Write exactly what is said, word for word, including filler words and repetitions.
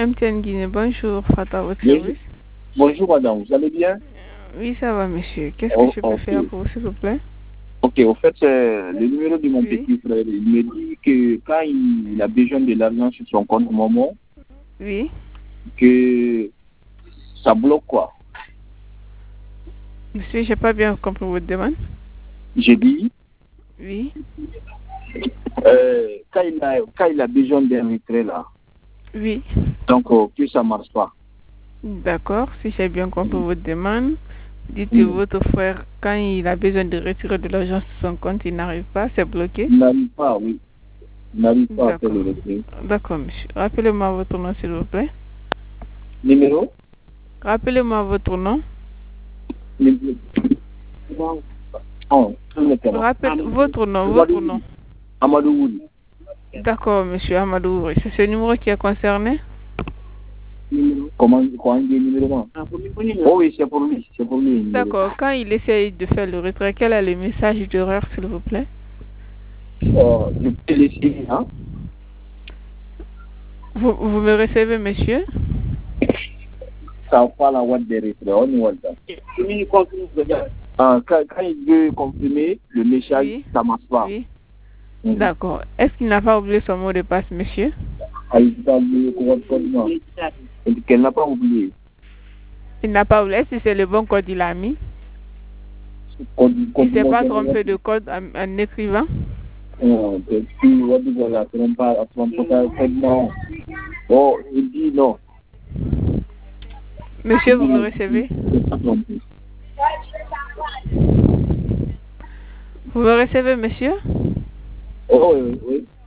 M T N Guinée, bonjour, Fata, votre Oui. service. Bonjour madame, vous allez bien? Oui, ça va, monsieur. Qu'est-ce Oh, que je peux ok. faire pour vous, s'il vous plaît? Ok, au fait, c'est le numéro de mon Oui. petit frère. Il me dit que quand il a besoin de l'argent sur son compte Momo, Oui. que ça bloque quoi. Monsieur, j'ai pas bien compris votre demande. J'ai dit, Oui. euh, quand, il a, quand il a besoin d'un retrait là, Oui. donc euh, que ça marche pas. D'accord, si j'ai bien compris votre demande, dites que Oui. votre frère, quand il a besoin de retirer de l'argent sur son compte, il n'arrive pas, c'est bloqué. Il n'arrive pas, oui. Il n'arrive pas à faire D'accord. le retrait. D'accord, monsieur. Rappelez-moi votre nom, s'il vous plaît. Numéro? Rappelez-moi votre nom. Numéro. Oh, Rappelez votre nom, votre nom. Amadou Wouli. D'accord, monsieur Amadou. C'est ce numéro qui est concerné? Comment, comment il dit le numéro? Oh oui, c'est pour lui, c'est pour lui. D'accord. Quand il essaye de faire le retrait, quel est le message d'erreur, s'il vous plaît? Euh, je peux l'essayer, hein? Vous, vous me recevez, monsieur? Ça pas la boîte de retrait, on y voit ça. Ah, quand, quand il veut confirmer le message, Oui. ça marche pas. Oui. Mm. D'accord. Est-ce qu'il n'a pas oublié son mot de passe, monsieur? Ah, il n'a pas oublié le code, non. Qu'elle n'a pas oublié. Il n'a pas oublié. Est-ce que c'est le bon code qu'il a mis? Code, Il code, ne s'est pas code, trompé de code en, en écrivant? non, c'est plus, on dit voilà, c'est même pas, c'est même pas, c'est non. Oh, il dit non. Monsieur, vous me recevez? C'est pas trompé. Vous me recevez, monsieur? Oh, oui, oui.